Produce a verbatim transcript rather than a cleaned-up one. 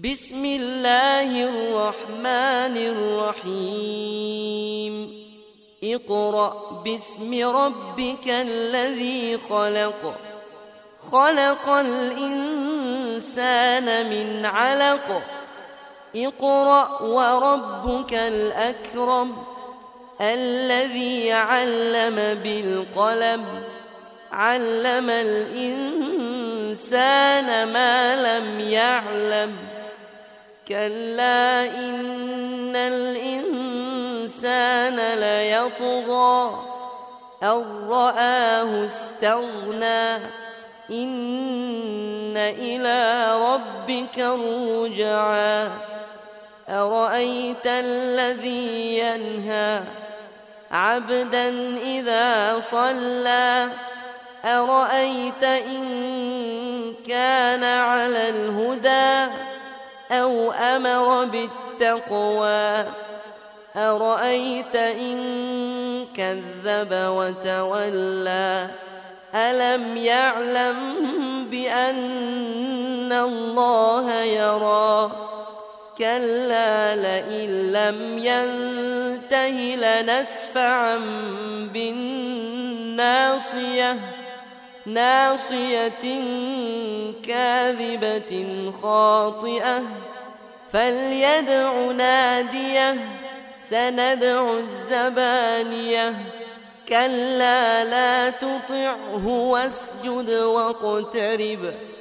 بسم الله الرحمن الرحيم اقرأ باسم ربك الذي خلق خلق الإنسان من علق اقرأ وربك الأكرم الذي علم بالقلم علم الإنسان ما لم يعلم كلا إن الإنسان ليطغى أن رآه استغنى إن إلى ربك الرجعى أرأيت الذي ينهى عبدا إذا صلى أرأيت إن كان على الهدى أو أمر بالتقوى أرأيت إن كذب وتولى ألم يعلم بأن الله يرى كلا لئن لم ينته لنسفعا بالناصية ناصية كاذبة خاطئة فليدع ناديه سندع الزبانية كلا لا تطعه واسجد واقترب